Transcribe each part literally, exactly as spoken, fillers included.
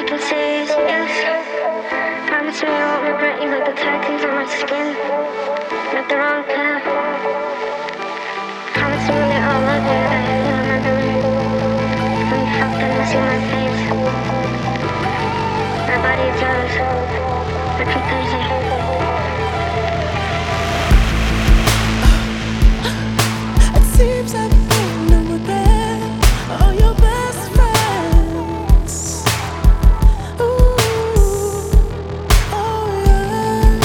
can say is yes. Promise me I won't regret you like the tattoos on my skin. Not the wrong path. Promise me that I'll love you, that you'll remember me. When you fucked them to see my face. My body is yours. Every Thursday. Seems like ain't no regret. All your best friends. Ooh, oh yeah.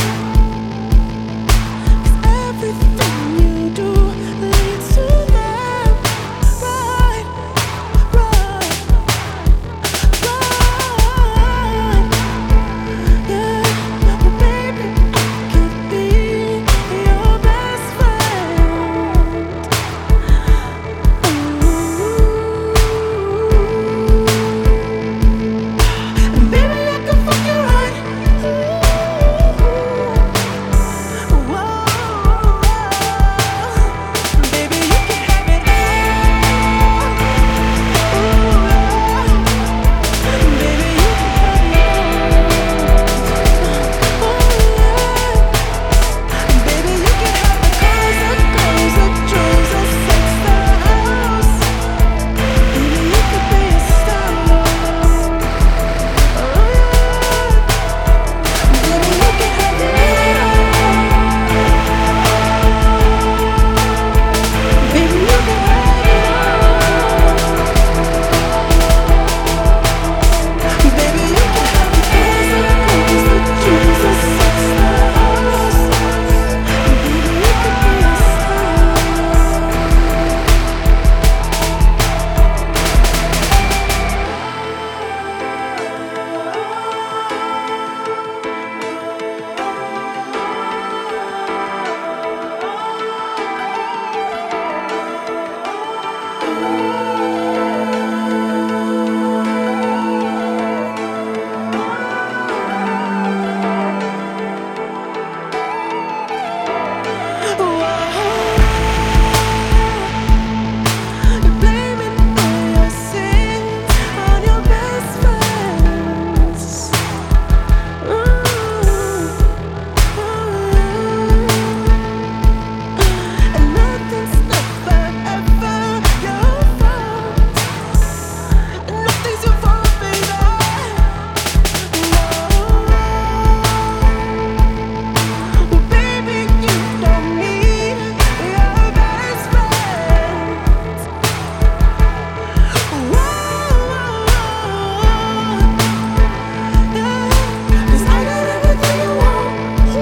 'Cause everything you do leads to them. Right, right, right. Yeah, well, baby, I could be your best friend. Baby, I can fuck you right. Whoa, baby, you can have it all. Baby, you can have it all. Baby, you can have the cars, the girls, the drugs, the sex, the house. Baby, you could be a star. Oh yeah. Baby, you can have it all. Baby, you can have it all. Baby, you can have the cars, the girls, the drugs, the sex, the house. Baby, you could be a star. You're blaming all your sins on your best friends. Ooh, and nothing's never ever your fault. And nothing's your fault, baby. No. Well, baby, you don't need your best friends. Whoa, yeah, 'cause I got everything you want.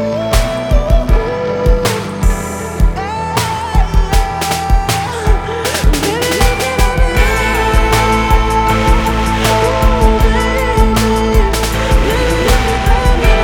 Baby, you can have it all. Baby, baby, you can have it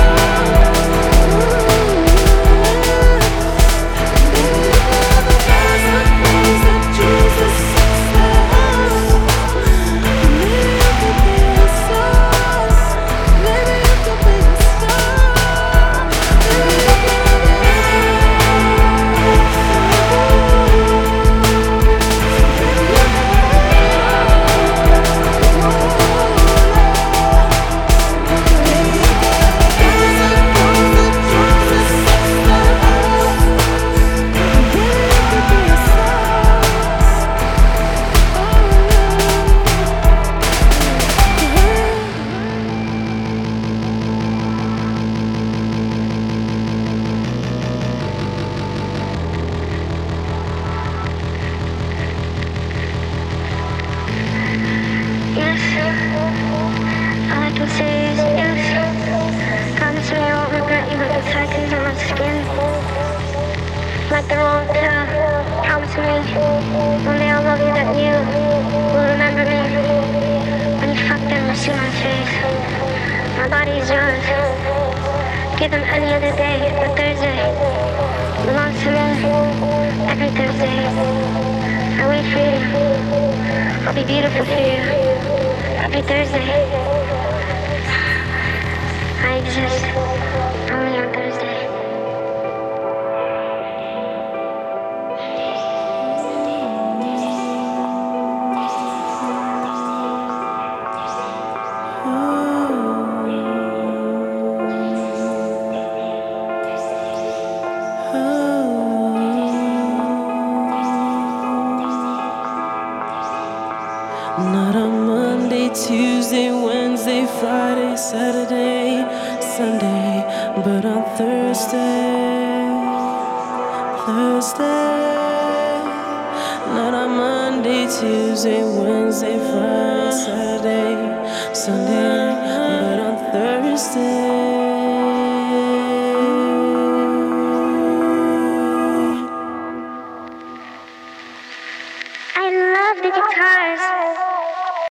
Yes. All I can say is yes. Promise me I won't regret you like the tattoos on my skin. Like the wrong path. Promise me one day I'll love you, that you will remember me. When you fuck them to see my face. My body is yours. Give them any other day, but Thursday belongs to me. Every Thursday. I wait for you. I'll be beautiful for you. Every Thursday. I exist only on Thursday. Oh. Friday, Saturday, Sunday, but on Thursday, Thursday, not on Monday, Tuesday, Wednesday, Friday, Saturday, Sunday, but on Thursday.